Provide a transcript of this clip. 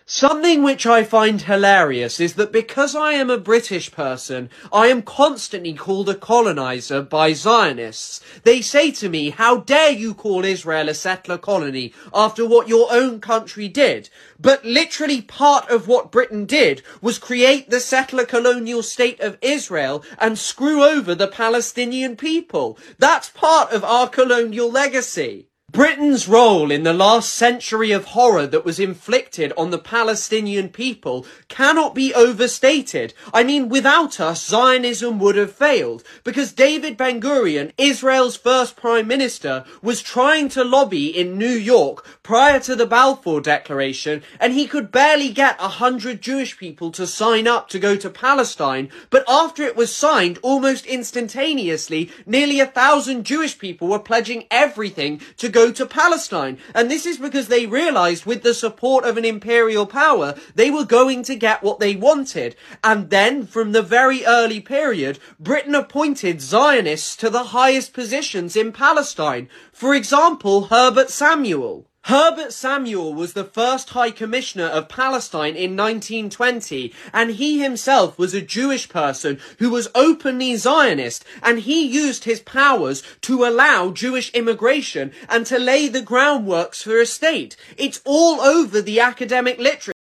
Something which I find hilarious is that because I am a British person, I am constantly called a colonizer by Zionists. They say to me, how dare you call Israel a settler colony after what your own country did? But literally part of what Britain did was create the settler colonial state of Israel and screw over the Palestinian people. That's part of our colonial legacy. Britain's role in the last century of horror that was inflicted on the Palestinian people cannot be overstated. I mean, without us, Zionism would have failed, because David Ben-Gurion, Israel's first prime minister, was trying to lobby in New York prior to the Balfour Declaration, and he could barely get 100 Jewish people to sign up to go to Palestine, but after it was signed, almost instantaneously, nearly 1,000 Jewish people were pledging everything to go to Palestine. And this is because they realized with the support of an imperial power, they were going to get what they wanted. And then, from the very early period, Britain appointed Zionists to the highest positions in Palestine. For example, Herbert Samuel. Herbert Samuel was the first High Commissioner of Palestine in 1920, and he himself was a Jewish person who was openly Zionist, and he used his powers to allow Jewish immigration and to lay the groundworks for a state. It's all over the academic literature.